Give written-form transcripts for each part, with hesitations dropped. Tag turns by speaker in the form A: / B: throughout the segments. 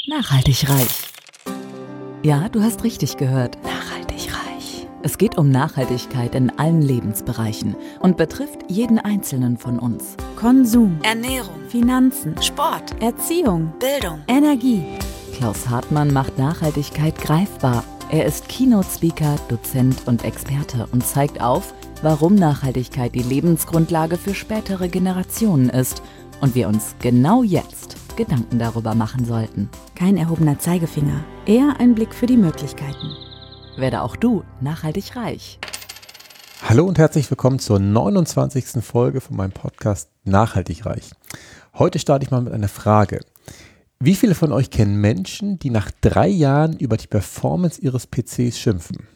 A: Nachhaltig reich. Ja, du hast richtig gehört. Nachhaltig reich. Es geht um Nachhaltigkeit in allen Lebensbereichen und betrifft jeden Einzelnen von uns.
B: Konsum,
A: Ernährung,
B: Finanzen,
A: Sport,
B: Erziehung,
A: Bildung,
B: Energie.
A: Klaus Hartmann macht Nachhaltigkeit greifbar. Er ist Keynote-Speaker, Dozent und Experte und zeigt auf, warum Nachhaltigkeit die Lebensgrundlage für spätere Generationen ist und wir uns genau jetzt Gedanken darüber machen sollten.
B: Kein erhobener Zeigefinger, eher ein Blick für die Möglichkeiten.
A: Werde auch du nachhaltig reich.
C: Hallo und herzlich willkommen zur 29. Folge von meinem Podcast Nachhaltig reich. Heute starte ich mal mit einer Frage. Wie viele von euch kennen Menschen, die nach 3 Jahren über die Performance ihres PCs schimpfen?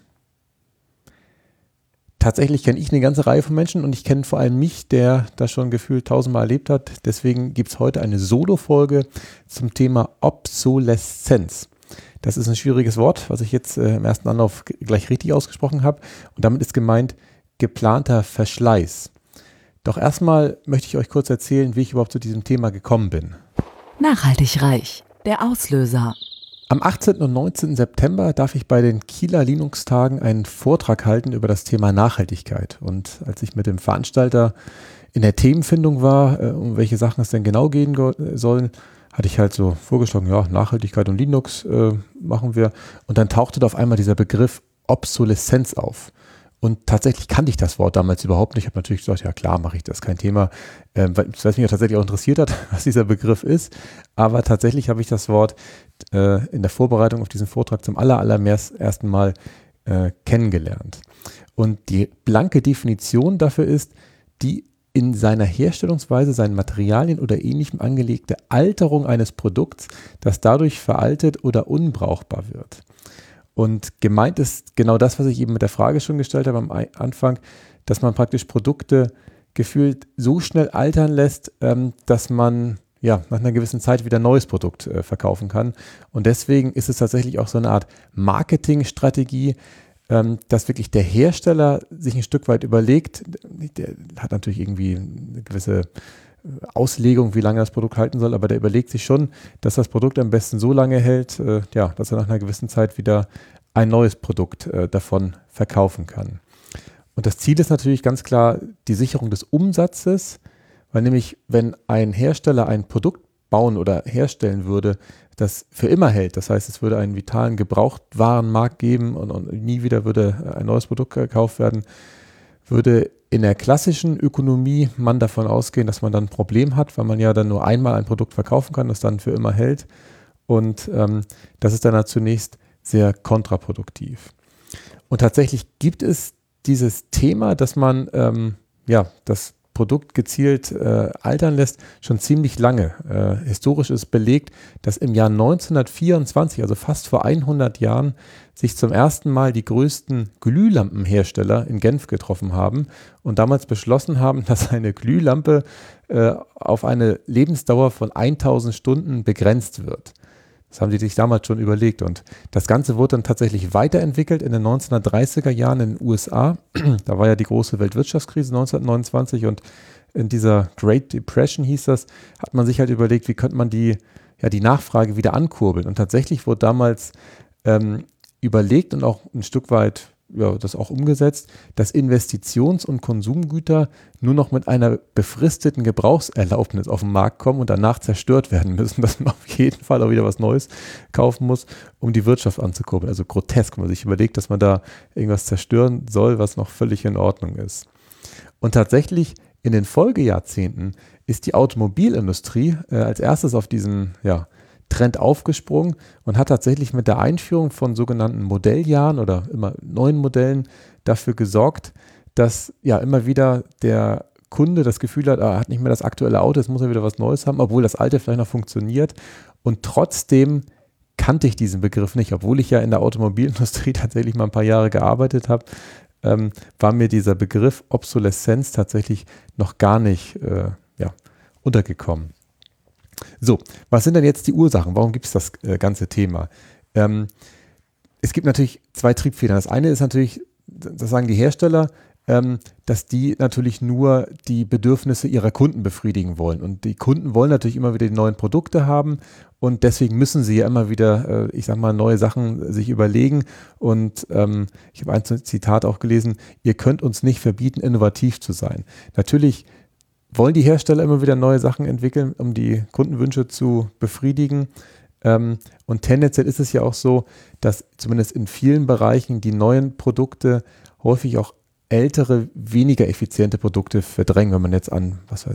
C: Tatsächlich kenne ich eine ganze Reihe von Menschen und ich kenne vor allem mich, der das schon gefühlt 1000-mal erlebt hat. Deswegen gibt es heute eine Solo-Folge zum Thema Obsoleszenz. Das ist ein schwieriges Wort, was ich jetzt im ersten Anlauf gleich richtig ausgesprochen habe. Und damit ist gemeint geplanter Verschleiß. Doch erstmal möchte ich euch kurz erzählen, wie ich überhaupt zu diesem Thema gekommen bin.
A: Nachhaltig reich. Der Auslöser.
C: Am 18. und 19. September darf ich bei den Kieler Linux-Tagen einen Vortrag halten über das Thema Nachhaltigkeit. Und als ich mit dem Veranstalter in der Themenfindung war, um welche Sachen es denn genau gehen sollen, hatte ich halt so vorgeschlagen, ja, Nachhaltigkeit und Linux machen wir. Und dann tauchte da auf einmal dieser Begriff Obsoleszenz auf. Und tatsächlich kannte ich das Wort damals überhaupt nicht. Ich habe natürlich gesagt, ja klar, mache ich das, kein Thema, weil es mich ja tatsächlich auch interessiert hat, was dieser Begriff ist. Aber tatsächlich habe ich das Wort in der Vorbereitung auf diesen Vortrag zum allerersten Mal kennengelernt. Und die blanke Definition dafür ist, die in seiner Herstellungsweise, seinen Materialien oder Ähnlichem angelegte Alterung eines Produkts, das dadurch veraltet oder unbrauchbar wird. Und gemeint ist genau das, was ich eben mit der Frage schon gestellt habe am Anfang, dass man praktisch Produkte gefühlt so schnell altern lässt, dass man ja nach einer gewissen Zeit wieder ein neues Produkt verkaufen kann. Und deswegen ist es tatsächlich auch so eine Art Marketingstrategie, dass wirklich der Hersteller sich ein Stück weit überlegt, der hat natürlich irgendwie eine gewisse Auslegung, wie lange das Produkt halten soll, aber der überlegt sich schon, dass das Produkt am besten so lange hält, dass er nach einer gewissen Zeit wieder ein neues Produkt davon verkaufen kann. Und das Ziel ist natürlich ganz klar die Sicherung des Umsatzes, weil nämlich, wenn ein Hersteller ein Produkt bauen oder herstellen würde, das für immer hält, das heißt, es würde einen vitalen Gebrauchtwarenmarkt geben und nie wieder würde ein neues Produkt gekauft werden, würde in der klassischen Ökonomie man davon ausgehen, dass man dann ein Problem hat, weil man ja dann nur einmal ein Produkt verkaufen kann, das dann für immer hält. Und das ist dann zunächst sehr kontraproduktiv. Und tatsächlich gibt es dieses Thema, dass man das Produkt gezielt altern lässt, schon ziemlich lange. Historisch ist belegt, dass im Jahr 1924, also fast vor 100 Jahren, sich zum ersten Mal die größten Glühlampenhersteller in Genf getroffen haben und damals beschlossen haben, dass eine Glühlampe auf eine Lebensdauer von 1000 Stunden begrenzt wird. Das haben die sich damals schon überlegt und das Ganze wurde dann tatsächlich weiterentwickelt in den 1930er Jahren in den USA. Da war ja die große Weltwirtschaftskrise 1929 und in dieser Great Depression hieß das, hat man sich halt überlegt, wie könnte man die Nachfrage wieder ankurbeln. Und tatsächlich wurde damals überlegt und auch ein Stück weit das auch umgesetzt, dass Investitions- und Konsumgüter nur noch mit einer befristeten Gebrauchserlaubnis auf den Markt kommen und danach zerstört werden müssen, dass man auf jeden Fall auch wieder was Neues kaufen muss, um die Wirtschaft anzukurbeln. Also grotesk, wenn man sich überlegt, dass man da irgendwas zerstören soll, was noch völlig in Ordnung ist. Und tatsächlich in den Folgejahrzehnten ist die Automobilindustrie als erstes auf diesen Trend aufgesprungen und hat tatsächlich mit der Einführung von sogenannten Modelljahren oder immer neuen Modellen dafür gesorgt, dass immer wieder der Kunde das Gefühl hat, er hat nicht mehr das aktuelle Auto, jetzt muss er wieder was Neues haben, obwohl das alte vielleicht noch funktioniert. Und trotzdem kannte ich diesen Begriff nicht, obwohl ich ja in der Automobilindustrie tatsächlich mal ein paar Jahre gearbeitet habe, war mir dieser Begriff Obsoleszenz tatsächlich noch gar nicht untergekommen. So, was sind denn jetzt die Ursachen? Warum gibt es das ganze Thema? Es gibt natürlich 2 Triebfedern. Das eine ist natürlich, das sagen die Hersteller, dass die natürlich nur die Bedürfnisse ihrer Kunden befriedigen wollen. Und die Kunden wollen natürlich immer wieder die neuen Produkte haben und deswegen müssen sie ja immer wieder, neue Sachen sich überlegen. Und ich habe ein Zitat auch gelesen, ihr könnt uns nicht verbieten, innovativ zu sein. Natürlich wollen die Hersteller immer wieder neue Sachen entwickeln, um die Kundenwünsche zu befriedigen. Und tendenziell ist es ja auch so, dass zumindest in vielen Bereichen die neuen Produkte häufig auch ältere, weniger effiziente Produkte verdrängen. Wenn man jetzt an,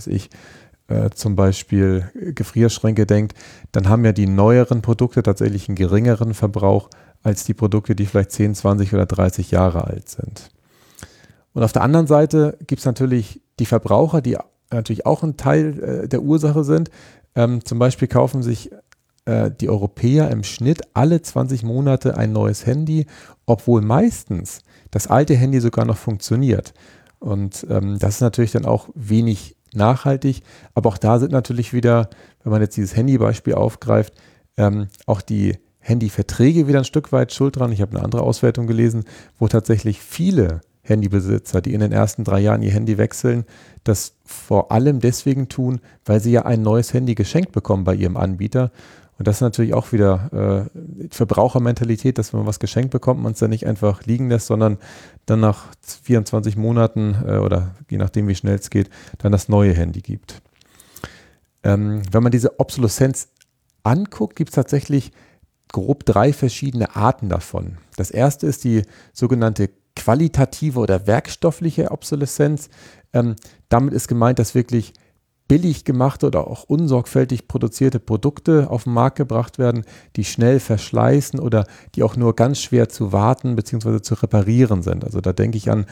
C: zum Beispiel Gefrierschränke denkt, dann haben ja die neueren Produkte tatsächlich einen geringeren Verbrauch als die Produkte, die vielleicht 10, 20 oder 30 Jahre alt sind. Und auf der anderen Seite gibt es natürlich die Verbraucher, die natürlich auch ein Teil der Ursache sind. Zum Beispiel kaufen sich die Europäer im Schnitt alle 20 Monate ein neues Handy, obwohl meistens das alte Handy sogar noch funktioniert. Und das ist natürlich dann auch wenig nachhaltig. Aber auch da sind natürlich wieder, wenn man jetzt dieses Handybeispiel aufgreift, auch die Handyverträge wieder ein Stück weit schuld dran. Ich habe eine andere Auswertung gelesen, wo tatsächlich viele Handybesitzer, die in den ersten 3 Jahren ihr Handy wechseln, das vor allem deswegen tun, weil sie ja ein neues Handy geschenkt bekommen bei ihrem Anbieter. Und das ist natürlich auch wieder Verbrauchermentalität, dass wenn man was geschenkt bekommt, man es dann nicht einfach liegen lässt, sondern dann nach 24 Monaten oder je nachdem, wie schnell es geht, dann das neue Handy gibt. Wenn man diese Obsoleszenz anguckt, gibt es tatsächlich grob 3 verschiedene Arten davon. Das erste ist die sogenannte qualitative oder werkstoffliche Obsoleszenz. Damit ist gemeint, dass wirklich billig gemachte oder auch unsorgfältig produzierte Produkte auf den Markt gebracht werden, die schnell verschleißen oder die auch nur ganz schwer zu warten bzw. zu reparieren sind. Also da denke ich an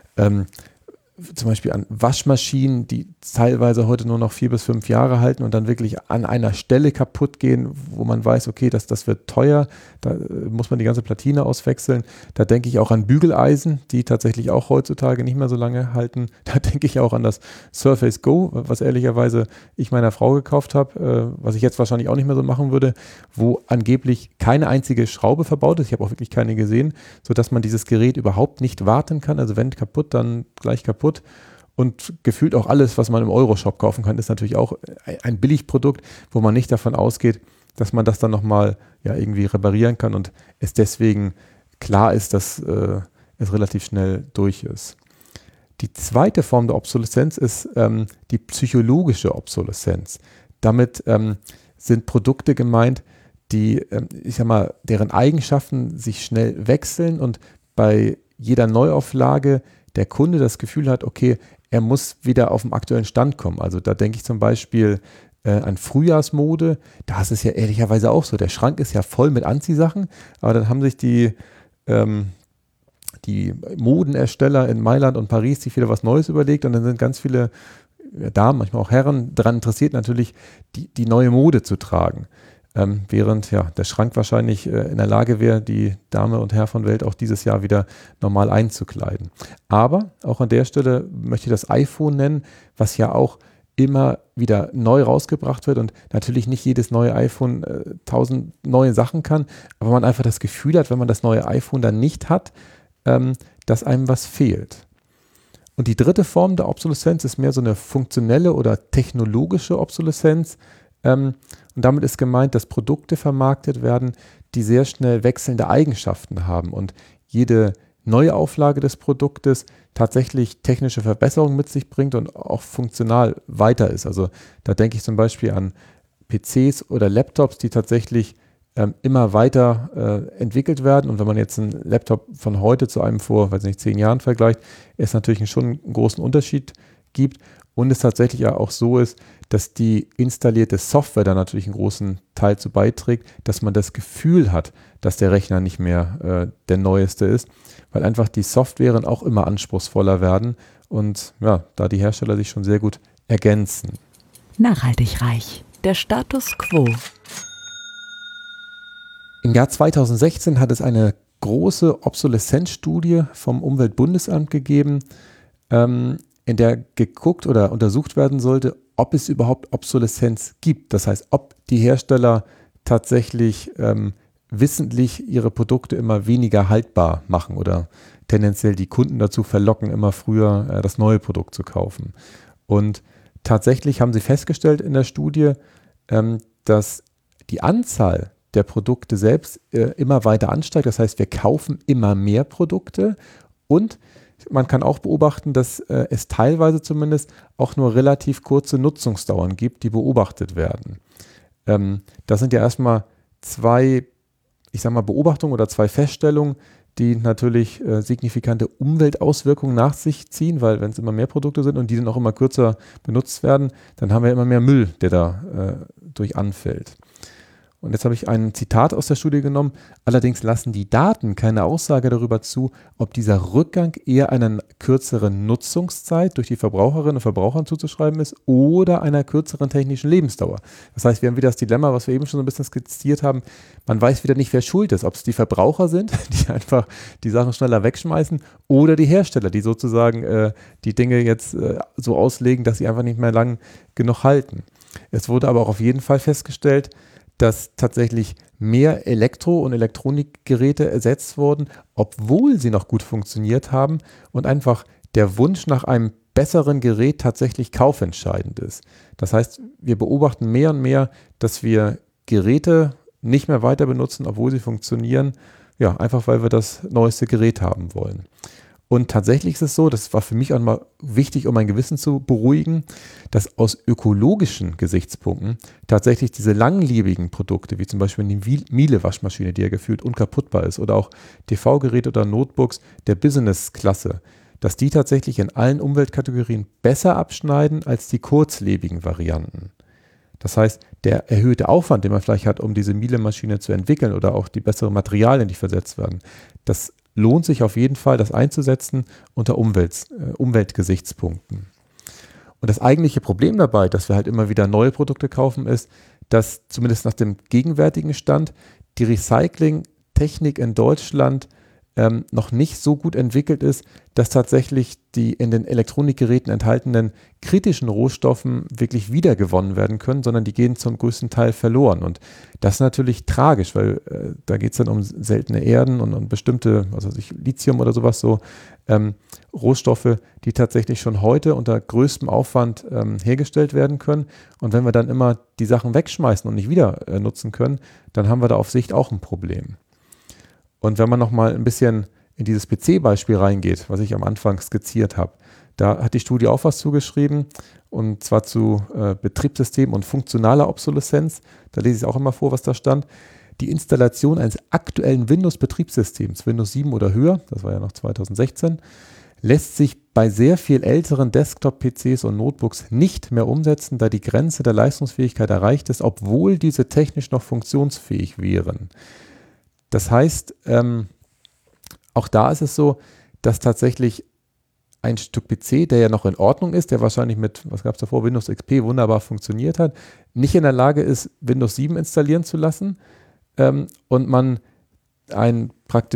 C: zum Beispiel an Waschmaschinen, die teilweise heute nur noch 4 bis 5 Jahre halten und dann wirklich an einer Stelle kaputt gehen, wo man weiß, okay, das wird teuer, da muss man die ganze Platine auswechseln. Da denke ich auch an Bügeleisen, die tatsächlich auch heutzutage nicht mehr so lange halten. Da denke ich auch an das Surface Go, was ehrlicherweise ich meiner Frau gekauft habe, was ich jetzt wahrscheinlich auch nicht mehr so machen würde, wo angeblich keine einzige Schraube verbaut ist. Ich habe auch wirklich keine gesehen, sodass man dieses Gerät überhaupt nicht warten kann. Also wenn kaputt, dann gleich kaputt. Und gefühlt auch alles, was man im Euroshop kaufen kann, ist natürlich auch ein Billigprodukt, wo man nicht davon ausgeht, dass man das dann nochmal irgendwie reparieren kann und es deswegen klar ist, dass es relativ schnell durch ist. Die zweite Form der Obsoleszenz ist die psychologische Obsoleszenz. Damit sind Produkte gemeint, die, deren Eigenschaften sich schnell wechseln und bei jeder Neuauflage der Kunde das Gefühl hat, okay, er muss wieder auf den aktuellen Stand kommen. Also da denke ich zum Beispiel an Frühjahrsmode. Da ist es ja ehrlicherweise auch so. Der Schrank ist ja voll mit Anziehsachen, aber dann haben sich die Modenersteller in Mailand und Paris sich wieder was Neues überlegt und dann sind ganz viele Damen, manchmal auch Herren, daran interessiert natürlich, die neue Mode zu tragen. Während der Schrank wahrscheinlich in der Lage wäre, die Dame und Herr von Welt auch dieses Jahr wieder normal einzukleiden. Aber auch an der Stelle möchte ich das iPhone nennen, was ja auch immer wieder neu rausgebracht wird und natürlich nicht jedes neue iPhone 1000 neue Sachen kann, aber man einfach das Gefühl hat, wenn man das neue iPhone dann nicht hat, dass einem was fehlt. Und die dritte Form der Obsoleszenz ist mehr so eine funktionelle oder technologische Obsoleszenz. Und damit ist gemeint, dass Produkte vermarktet werden, die sehr schnell wechselnde Eigenschaften haben und jede neue Auflage des Produktes tatsächlich technische Verbesserungen mit sich bringt und auch funktional weiter ist. Also da denke ich zum Beispiel an PCs oder Laptops, die tatsächlich immer weiter entwickelt werden. Und wenn man jetzt einen Laptop von heute zu einem vor, 10 Jahren vergleicht, es natürlich schon einen großen Unterschied gibt und es tatsächlich ja auch so ist, dass die installierte Software da natürlich einen großen Teil zu beiträgt, dass man das Gefühl hat, dass der Rechner nicht mehr der neueste ist, weil einfach die Softwaren auch immer anspruchsvoller werden und da die Hersteller sich schon sehr gut ergänzen.
A: Nachhaltig reich. Der Status quo.
C: Im Jahr 2016 hat es eine große Obsoleszenzstudie vom Umweltbundesamt gegeben, in der geguckt oder untersucht werden sollte, ob es überhaupt Obsoleszenz gibt. Das heißt, ob die Hersteller tatsächlich wissentlich ihre Produkte immer weniger haltbar machen oder tendenziell die Kunden dazu verlocken, immer früher das neue Produkt zu kaufen. Und tatsächlich haben sie festgestellt in der Studie, dass die Anzahl der Produkte selbst immer weiter ansteigt. Das heißt, wir kaufen immer mehr Produkte und man kann auch beobachten, dass es teilweise zumindest auch nur relativ kurze Nutzungsdauern gibt, die beobachtet werden. Das sind ja erstmal zwei, ich sag mal, Beobachtungen oder zwei Feststellungen, die natürlich signifikante Umweltauswirkungen nach sich ziehen, weil wenn es immer mehr Produkte sind und die dann auch immer kürzer benutzt werden, dann haben wir immer mehr Müll, der da durch anfällt. Und jetzt habe ich ein Zitat aus der Studie genommen. Allerdings lassen die Daten keine Aussage darüber zu, ob dieser Rückgang eher einer kürzeren Nutzungszeit durch die Verbraucherinnen und Verbrauchern zuzuschreiben ist oder einer kürzeren technischen Lebensdauer. Das heißt, wir haben wieder das Dilemma, was wir eben schon so ein bisschen skizziert haben. Man weiß wieder nicht, wer schuld ist. Ob es die Verbraucher sind, die einfach die Sachen schneller wegschmeißen, oder die Hersteller, die sozusagen die Dinge jetzt so auslegen, dass sie einfach nicht mehr lang genug halten. Es wurde aber auch auf jeden Fall festgestellt, dass tatsächlich mehr Elektro- und Elektronikgeräte ersetzt wurden, obwohl sie noch gut funktioniert haben und einfach der Wunsch nach einem besseren Gerät tatsächlich kaufentscheidend ist. Das heißt, wir beobachten mehr und mehr, dass wir Geräte nicht mehr weiter benutzen, obwohl sie funktionieren, ja, einfach weil wir das neueste Gerät haben wollen. Und tatsächlich ist es so, das war für mich auch mal wichtig, um mein Gewissen zu beruhigen, dass aus ökologischen Gesichtspunkten tatsächlich diese langlebigen Produkte, wie zum Beispiel die Miele-Waschmaschine, die ja gefühlt unkaputtbar ist, oder auch TV-Geräte oder Notebooks der Business-Klasse, dass die tatsächlich in allen Umweltkategorien besser abschneiden als die kurzlebigen Varianten. Das heißt, der erhöhte Aufwand, den man vielleicht hat, um diese Miele-Maschine zu entwickeln oder auch die besseren Materialien, die versetzt werden, das lohnt sich auf jeden Fall, das einzusetzen unter Umweltgesichtspunkten. Und das eigentliche Problem dabei, dass wir halt immer wieder neue Produkte kaufen, ist, dass zumindest nach dem gegenwärtigen Stand die Recyclingtechnik in Deutschland noch nicht so gut entwickelt ist, dass tatsächlich die in den Elektronikgeräten enthaltenen kritischen Rohstoffen wirklich wiedergewonnen werden können, sondern die gehen zum größten Teil verloren. Und das ist natürlich tragisch, weil da geht es dann um seltene Erden und bestimmte, also Lithium oder sowas, so Rohstoffe, die tatsächlich schon heute unter größtem Aufwand hergestellt werden können. Und wenn wir dann immer die Sachen wegschmeißen und nicht wieder nutzen können, dann haben wir da auf Sicht auch ein Problem. Und wenn man nochmal ein bisschen in dieses PC-Beispiel reingeht, was ich am Anfang skizziert habe, da hat die Studie auch was zugeschrieben, und zwar zu Betriebssystem und funktionaler Obsoleszenz. Da lese ich auch immer vor, was da stand. Die Installation eines aktuellen Windows-Betriebssystems, Windows 7 oder höher, das war ja noch 2016, lässt sich bei sehr viel älteren Desktop-PCs und Notebooks nicht mehr umsetzen, da die Grenze der Leistungsfähigkeit erreicht ist, obwohl diese technisch noch funktionsfähig wären. Das heißt, auch da ist es so, dass tatsächlich ein Stück PC, der ja noch in Ordnung ist, der wahrscheinlich mit, was gab es davor, Windows XP wunderbar funktioniert hat, nicht in der Lage ist, Windows 7 installieren zu lassen, und man ein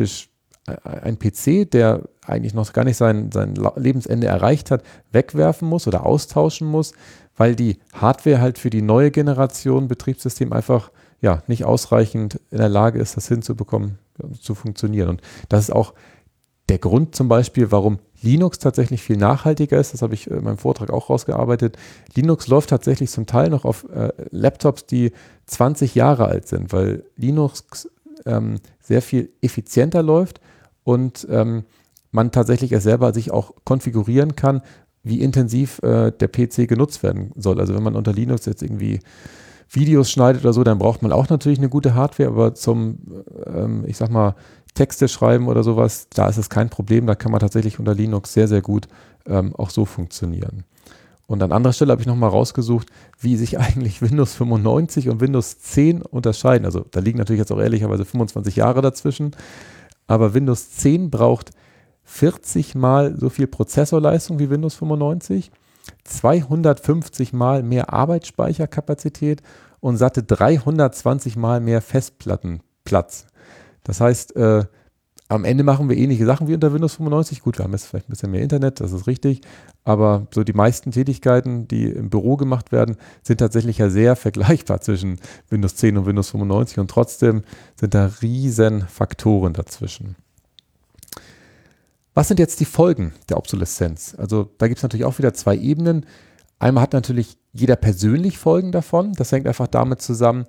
C: PC, der eigentlich noch gar nicht sein Lebensende erreicht hat, wegwerfen muss oder austauschen muss, weil die Hardware halt für die neue Generation Betriebssystem einfach nicht ausreichend in der Lage ist, das hinzubekommen, zu funktionieren. Und das ist auch der Grund zum Beispiel, warum Linux tatsächlich viel nachhaltiger ist. Das habe ich in meinem Vortrag auch rausgearbeitet. Linux läuft tatsächlich zum Teil noch auf Laptops, die 20 Jahre alt sind, weil Linux sehr viel effizienter läuft und man tatsächlich es selber sich auch konfigurieren kann, wie intensiv der PC genutzt werden soll. Also wenn man unter Linux jetzt irgendwie Videos schneidet oder so, dann braucht man auch natürlich eine gute Hardware, aber zum, ich sag mal, Texte schreiben oder sowas, da ist es kein Problem, da kann man tatsächlich unter Linux sehr, sehr gut auch so funktionieren. Und an anderer Stelle habe ich nochmal rausgesucht, wie sich eigentlich Windows 95 und Windows 10 unterscheiden. Also da liegen natürlich jetzt auch ehrlicherweise 25 Jahre dazwischen, aber Windows 10 braucht 40 Mal so viel Prozessorleistung wie Windows 95, 250 Mal mehr Arbeitsspeicherkapazität und satte 320 Mal mehr Festplattenplatz. Das heißt, am Ende machen wir ähnliche Sachen wie unter Windows 95. Gut, wir haben jetzt vielleicht ein bisschen mehr Internet, das ist richtig, aber so die meisten Tätigkeiten, die im Büro gemacht werden, sind tatsächlich ja sehr vergleichbar zwischen Windows 10 und Windows 95 und trotzdem sind da riesen Faktoren dazwischen. Was sind jetzt die Folgen der Obsoleszenz? Also da gibt es natürlich auch wieder zwei Ebenen. Einmal hat natürlich jeder persönlich Folgen davon. Das hängt einfach damit zusammen,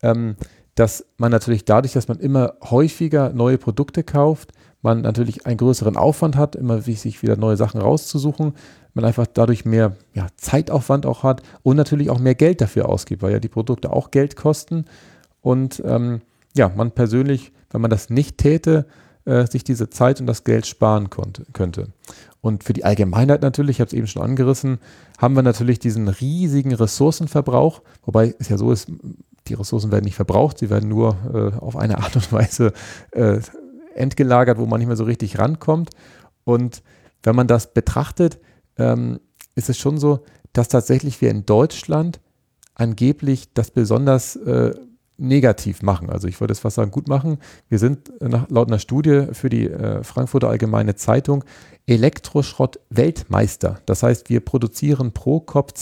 C: dass man natürlich dadurch, dass man immer häufiger neue Produkte kauft, man natürlich einen größeren Aufwand hat, immer sich wieder neue Sachen rauszusuchen, man einfach dadurch mehr Zeitaufwand auch hat und natürlich auch mehr Geld dafür ausgibt, weil ja die Produkte auch Geld kosten und man persönlich, wenn man das nicht täte, sich diese Zeit und das Geld sparen könnte. Und für die Allgemeinheit natürlich, ich habe es eben schon angerissen, haben wir natürlich diesen riesigen Ressourcenverbrauch, wobei es ja so ist, die Ressourcen werden nicht verbraucht, sie werden nur auf eine Art und Weise entgelagert, wo man nicht mehr so richtig rankommt. Und wenn man das betrachtet, ist es schon so, dass tatsächlich wir in Deutschland angeblich das besonders negativ machen. Also ich würde es fast sagen, gut machen. Wir sind laut einer Studie für die Frankfurter Allgemeine Zeitung Elektroschrott-Weltmeister. Das heißt, wir produzieren pro Kopf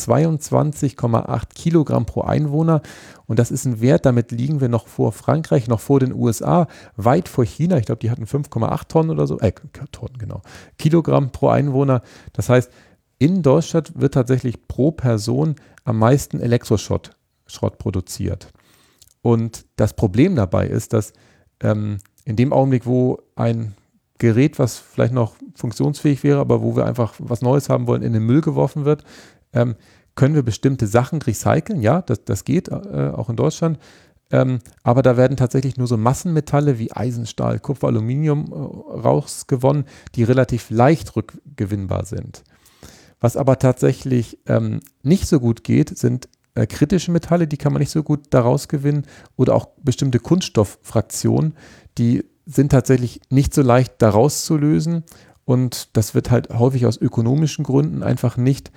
C: 22,8 Kilogramm pro Einwohner und das ist ein Wert, damit liegen wir noch vor Frankreich, noch vor den USA, weit vor China. Ich glaube, die hatten 5,8 Tonnen oder so, Tonnen, genau, Kilogramm pro Einwohner. Das heißt, in Deutschland wird tatsächlich pro Person am meisten Elektroschrott produziert. Und das Problem dabei ist, dass in dem Augenblick, wo ein Gerät, was vielleicht noch funktionsfähig wäre, aber wo wir einfach was Neues haben wollen, in den Müll geworfen wird, können wir bestimmte Sachen recyceln. Ja, das geht auch in Deutschland. Aber da werden tatsächlich nur so Massenmetalle wie Eisen, Stahl, Kupfer, Aluminium rausgewonnen, die relativ leicht rückgewinnbar sind. Was aber tatsächlich nicht so gut geht, sind kritische Metalle, die kann man nicht so gut daraus gewinnen oder auch bestimmte Kunststofffraktionen, die sind tatsächlich nicht so leicht daraus zu lösen und das wird halt häufig aus ökonomischen Gründen einfach nicht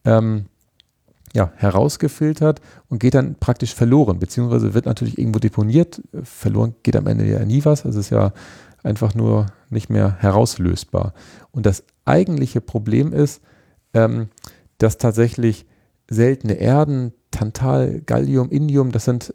C: herausgefiltert und geht dann praktisch verloren, beziehungsweise wird natürlich irgendwo deponiert. Verloren geht am Ende ja nie was, also es ist ja einfach nur nicht mehr herauslösbar. Und das eigentliche Problem ist, dass tatsächlich seltene Erden, Tantal, Gallium, Indium, das sind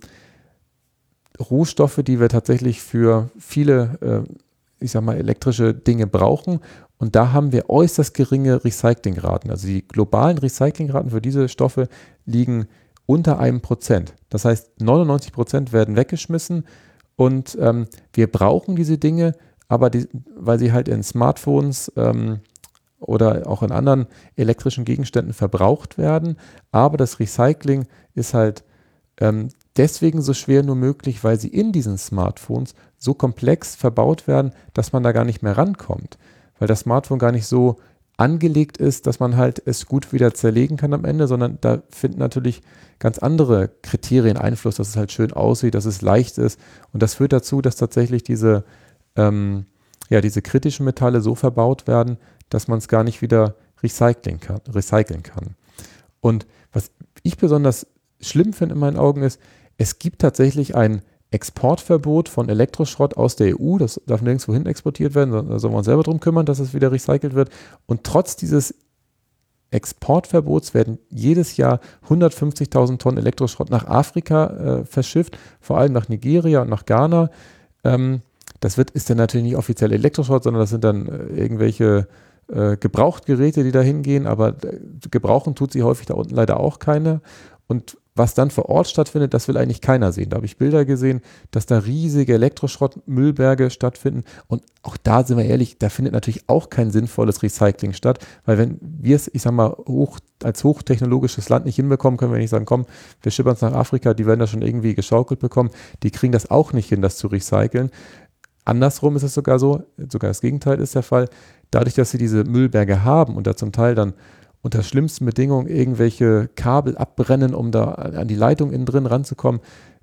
C: Rohstoffe, die wir tatsächlich für viele, elektrische Dinge brauchen. Und da haben wir äußerst geringe Recyclingraten. Also die globalen Recyclingraten für diese Stoffe liegen unter 1%. Das heißt, 99% werden weggeschmissen und wir brauchen diese Dinge, aber weil sie halt in Smartphones oder auch in anderen elektrischen Gegenständen verbraucht werden. Aber das Recycling ist halt deswegen so schwer nur möglich, weil sie in diesen Smartphones so komplex verbaut werden, dass man da gar nicht mehr rankommt. Weil das Smartphone gar nicht so angelegt ist, dass man halt es gut wieder zerlegen kann am Ende, sondern da finden natürlich ganz andere Kriterien Einfluss, dass es halt schön aussieht, dass es leicht ist. Und das führt dazu, dass tatsächlich diese kritischen Metalle so verbaut werden, dass man es gar nicht wieder recyceln kann. Und was ich besonders schlimm finde in meinen Augen ist, es gibt tatsächlich ein Exportverbot von Elektroschrott aus der EU, das darf nirgendwo hin exportiert werden, da sollen wir uns selber darum kümmern, dass es wieder recycelt wird. Und trotz dieses Exportverbots werden jedes Jahr 150.000 Tonnen Elektroschrott nach Afrika verschifft, vor allem nach Nigeria und nach Ghana. Das ist dann natürlich nicht offiziell Elektroschrott, sondern das sind dann irgendwelche Gebrauchtgeräte, die da hingehen, aber gebrauchen tut sie häufig da unten leider auch keiner. Und was dann vor Ort stattfindet, das will eigentlich keiner sehen. Da habe ich Bilder gesehen, dass da riesige Elektroschrottmüllberge stattfinden. Und auch da sind wir ehrlich, da findet natürlich auch kein sinnvolles Recycling statt, weil wenn wir es, als hochtechnologisches Land nicht hinbekommen, können wir nicht sagen, komm, wir schippern es nach Afrika, die werden das schon irgendwie geschaukelt bekommen. Die kriegen das auch nicht hin, das zu recyceln. Andersrum ist es sogar so, sogar das Gegenteil ist der Fall, dadurch, dass sie diese Müllberge haben und da zum Teil dann unter schlimmsten Bedingungen irgendwelche Kabel abbrennen, um da an die Leitung innen drin ranzukommen,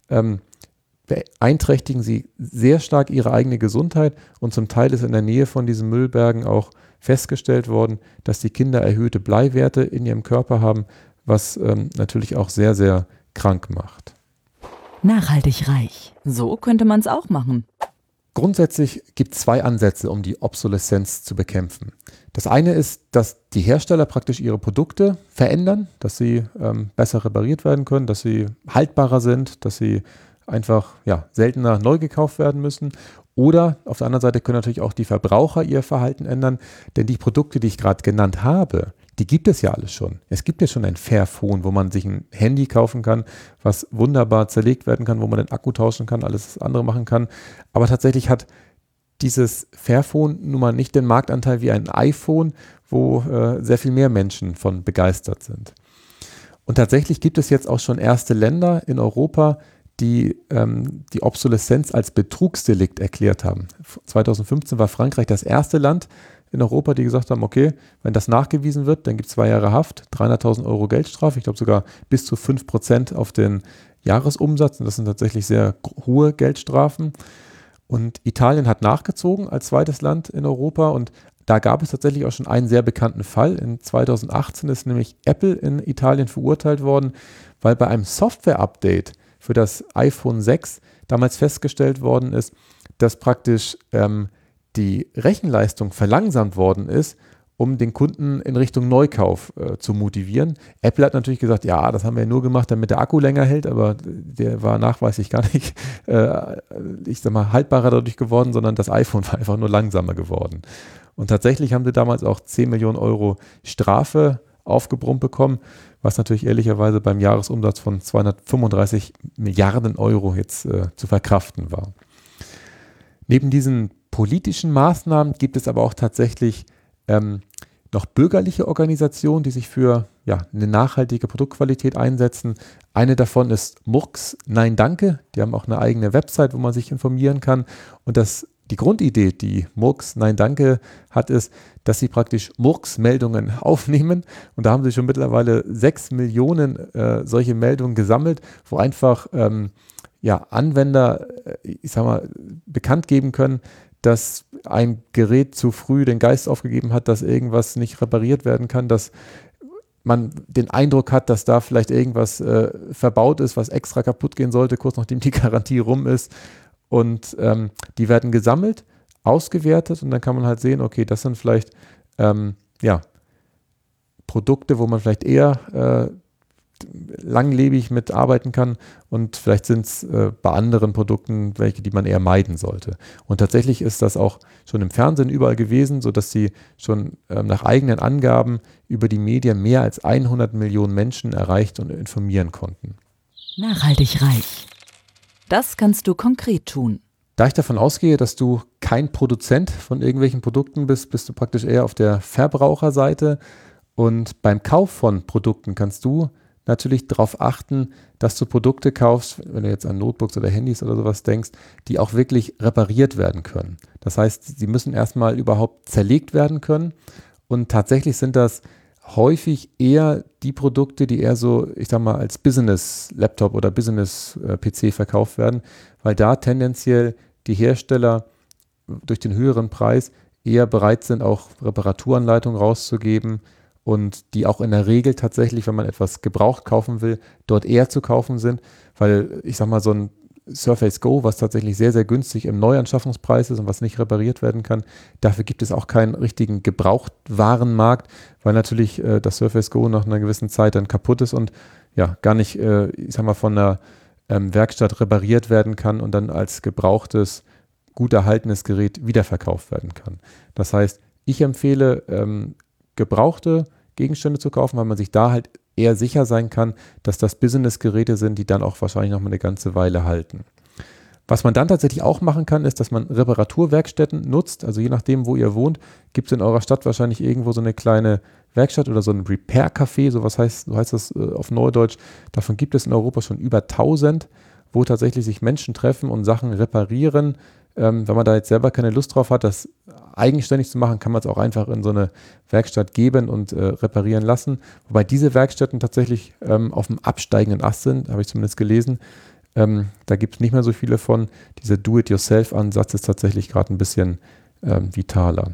C: beeinträchtigen sie sehr stark ihre eigene Gesundheit und zum Teil ist in der Nähe von diesen Müllbergen auch festgestellt worden, dass die Kinder erhöhte Bleiwerte in ihrem Körper haben, was natürlich auch sehr, sehr krank macht.
A: Nachhaltig reich. So könnte man es auch machen.
C: Grundsätzlich gibt es zwei Ansätze, um die Obsoleszenz zu bekämpfen. Das eine ist, dass die Hersteller praktisch ihre Produkte verändern, dass sie besser repariert werden können, dass sie haltbarer sind, dass sie einfach seltener neu gekauft werden müssen. Oder auf der anderen Seite können natürlich auch die Verbraucher ihr Verhalten ändern, denn die Produkte, die ich gerade genannt habe, die gibt es ja alles schon. Es gibt ja schon ein Fairphone, wo man sich ein Handy kaufen kann, was wunderbar zerlegt werden kann, wo man den Akku tauschen kann, alles andere machen kann. Aber tatsächlich hat dieses Fairphone nun mal nicht den Marktanteil wie ein iPhone, wo sehr viel mehr Menschen von begeistert sind. Und tatsächlich gibt es jetzt auch schon erste Länder in Europa, die die Obsoleszenz als Betrugsdelikt erklärt haben. 2015 war Frankreich das erste Land in Europa, die gesagt haben, okay, wenn das nachgewiesen wird, dann gibt es 2 Jahre Haft, 300.000 Euro Geldstrafe, ich glaube sogar bis zu 5% auf den Jahresumsatz, und das sind tatsächlich sehr hohe Geldstrafen. Und Italien hat nachgezogen als zweites Land in Europa, und da gab es tatsächlich auch schon einen sehr bekannten Fall. In 2018 ist nämlich Apple in Italien verurteilt worden, weil bei einem Software-Update für das iPhone 6 damals festgestellt worden ist, dass praktisch die Rechenleistung verlangsamt worden ist, um den Kunden in Richtung Neukauf zu motivieren. Apple hat natürlich gesagt, ja, das haben wir nur gemacht, damit der Akku länger hält, aber der war nachweislich gar nicht, haltbarer dadurch geworden, sondern das iPhone war einfach nur langsamer geworden. Und tatsächlich haben sie damals auch 10 Millionen Euro Strafe aufgebrummt bekommen, was natürlich ehrlicherweise beim Jahresumsatz von 235 Milliarden Euro jetzt zu verkraften war. Neben diesen politischen Maßnahmen gibt es aber auch tatsächlich noch bürgerliche Organisationen, die sich für eine nachhaltige Produktqualität einsetzen. Eine davon ist Murks Nein Danke. Die haben auch eine eigene Website, wo man sich informieren kann. Und die Grundidee, die Murks Nein Danke hat, ist, dass sie praktisch Murks-Meldungen aufnehmen. Und da haben sie schon mittlerweile 6 Millionen solche Meldungen gesammelt, wo einfach Anwender, bekannt geben können, dass ein Gerät zu früh den Geist aufgegeben hat, dass irgendwas nicht repariert werden kann, dass man den Eindruck hat, dass da vielleicht irgendwas verbaut ist, was extra kaputt gehen sollte, kurz nachdem die Garantie rum ist. Und die werden gesammelt, ausgewertet, und dann kann man halt sehen, okay, das sind vielleicht Produkte, wo man vielleicht eher langlebig mitarbeiten kann, und vielleicht sind es bei anderen Produkten welche, die man eher meiden sollte. Und tatsächlich ist das auch schon im Fernsehen überall gewesen, sodass sie schon nach eigenen Angaben über die Medien mehr als 100 Millionen Menschen erreicht und informieren konnten.
A: Nachhaltig reich. Das kannst du konkret tun.
C: Da ich davon ausgehe, dass du kein Produzent von irgendwelchen Produkten bist, bist du praktisch eher auf der Verbraucherseite, und beim Kauf von Produkten kannst du natürlich darauf achten, dass du Produkte kaufst, wenn du jetzt an Notebooks oder Handys oder sowas denkst, die auch wirklich repariert werden können. Das heißt, sie müssen erstmal überhaupt zerlegt werden können, und tatsächlich sind das häufig eher die Produkte, die eher so, als Business-Laptop oder Business-PC verkauft werden, weil da tendenziell die Hersteller durch den höheren Preis eher bereit sind, auch Reparaturanleitungen rauszugeben, und die auch in der Regel tatsächlich, wenn man etwas gebraucht kaufen will, dort eher zu kaufen sind, weil so ein Surface Go, was tatsächlich sehr, sehr günstig im Neuanschaffungspreis ist und was nicht repariert werden kann, dafür gibt es auch keinen richtigen Gebrauchtwarenmarkt, weil natürlich das Surface Go nach einer gewissen Zeit dann kaputt ist und gar nicht, von der Werkstatt repariert werden kann und dann als gebrauchtes, gut erhaltenes Gerät wiederverkauft werden kann. Das heißt, ich empfehle, gebrauchte Gegenstände zu kaufen, weil man sich da halt eher sicher sein kann, dass das Business-Geräte sind, die dann auch wahrscheinlich noch mal eine ganze Weile halten. Was man dann tatsächlich auch machen kann, ist, dass man Reparaturwerkstätten nutzt. Also je nachdem, wo ihr wohnt, gibt es in eurer Stadt wahrscheinlich irgendwo so eine kleine Werkstatt oder so ein Repair-Café, so heißt das auf Neudeutsch. Davon gibt es in Europa schon über 1000, wo tatsächlich sich Menschen treffen und Sachen reparieren. Wenn man da jetzt selber keine Lust drauf hat, das eigenständig zu machen, kann man es auch einfach in so eine Werkstatt geben und reparieren lassen. Wobei diese Werkstätten tatsächlich auf dem absteigenden Ast sind, habe ich zumindest gelesen. Da gibt es nicht mehr so viele von. Dieser Do-it-yourself-Ansatz ist tatsächlich gerade ein bisschen vitaler.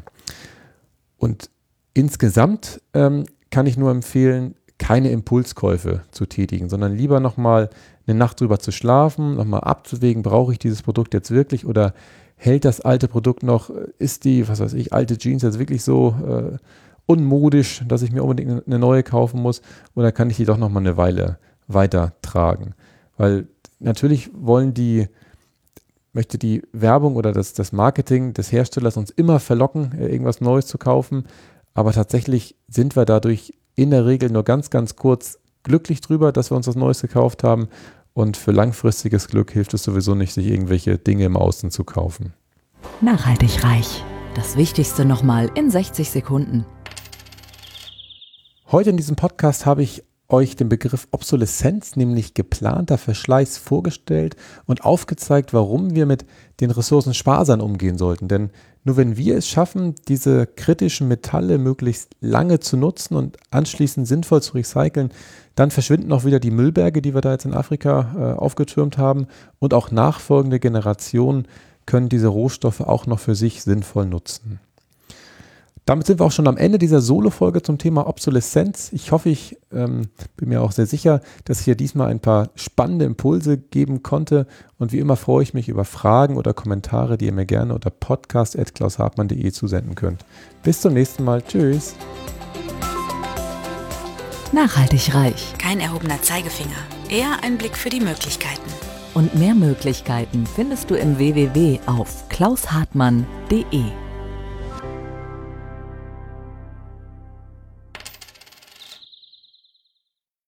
C: Und insgesamt kann ich nur empfehlen, keine Impulskäufe zu tätigen, sondern lieber nochmal eine Nacht drüber zu schlafen, nochmal abzuwägen, brauche ich dieses Produkt jetzt wirklich oder hält das alte Produkt noch, ist die, alte Jeans jetzt wirklich so unmodisch, dass ich mir unbedingt eine neue kaufen muss, oder kann ich die doch nochmal eine Weile weiter tragen? Weil natürlich möchte die Werbung oder das Marketing des Herstellers uns immer verlocken, irgendwas Neues zu kaufen. Aber tatsächlich sind wir dadurch in der Regel nur ganz, ganz kurz glücklich drüber, dass wir uns was Neues gekauft haben. Und für langfristiges Glück hilft es sowieso nicht, sich irgendwelche Dinge im Außen zu kaufen.
A: Nachhaltig reich. Das Wichtigste nochmal in 60 Sekunden.
C: Heute in diesem Podcast habe ich euch den Begriff Obsoleszenz, nämlich geplanter Verschleiß, vorgestellt und aufgezeigt, warum wir mit den Ressourcen sparsam umgehen sollten. Denn nur wenn wir es schaffen, diese kritischen Metalle möglichst lange zu nutzen und anschließend sinnvoll zu recyceln, dann verschwinden auch wieder die Müllberge, die wir da jetzt in Afrika aufgetürmt haben, und auch nachfolgende Generationen können diese Rohstoffe auch noch für sich sinnvoll nutzen. Damit sind wir auch schon am Ende dieser Solo-Folge zum Thema Obsoleszenz. Ich hoffe, ich bin mir auch sehr sicher, dass ich hier diesmal ein paar spannende Impulse geben konnte. Und wie immer freue ich mich über Fragen oder Kommentare, die ihr mir gerne unter podcast@klaushartmann.de zusenden könnt. Bis zum nächsten Mal. Tschüss.
A: Nachhaltig reich.
B: Kein erhobener Zeigefinger, eher ein Blick für die Möglichkeiten.
A: Und mehr Möglichkeiten findest du im www auf klaushartmann.de.